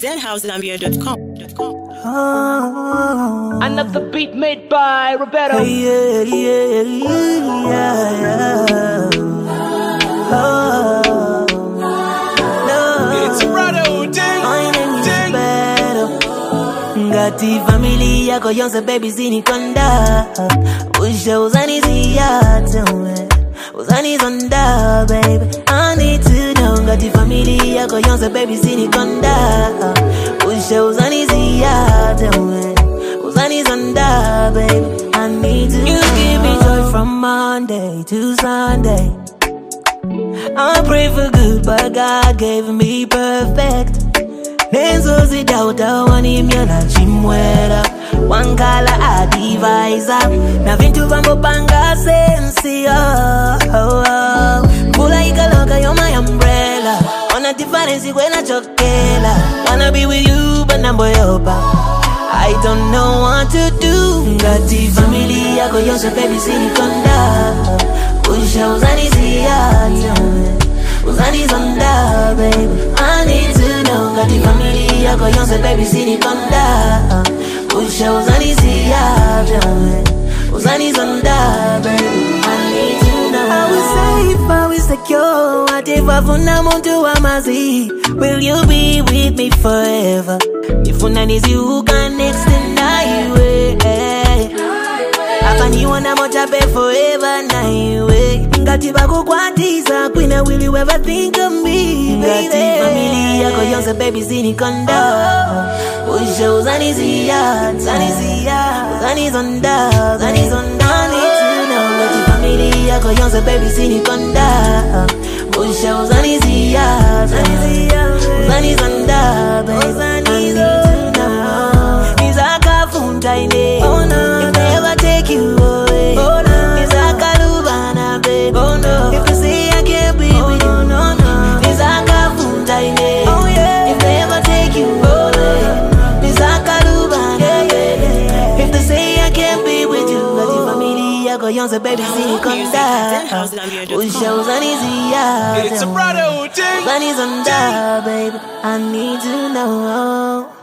ZHouseZambia.com. Another beat made by Roberto. It's Roberto, ding. Ngati family yako yonse baby zinikonda. Usha uzanizia tewe uzanizonda baby. I need to know ngati family yako yonse baby zinikonda. Usha uzanizia tewe uzanizonda baby. I need to. You give me joy from Monday to Sunday. I pray for good but God gave me perfect. Nenzo zidauta wanimyana chimwera Wankala advisor Na vintu vambo panga sensi Mvula ikaloka you're my umbrella On a difference ikwena chokela Wanna be with you but nambo yopa I don't know what to do Ngati family yako yonse baby sinikonda Usha uzanizia uzanizonda baby I need to know ngati family yako yonse baby sinikonda Usha uzanizia uzanizonda baby I need to know I was safe, I was secure Whatever funa muntu wa mazi Will you be with me forever Nifuna niziuka next in highway Hapa niwana moja be forever na iwe Ngati bakukwatiza kwina will you ever think of me baby Ngati family yako yonse baby zinikonda Usha uzanizia uzanizonda I need to know Ngati family yako yonse baby zinikonda Usha uzanizia uzanizonda baby I need to know Nizakafunta ine If they ever take you away Nizakalubana baby If you say I can't be with you Nizakafunta ine If they ever take you away Nizakalubana baby If they say I can't be with you Ngati family yako yonse baby sinikonda Usha uzanizia It's Roberto, ding. uzanizonda baby I need to know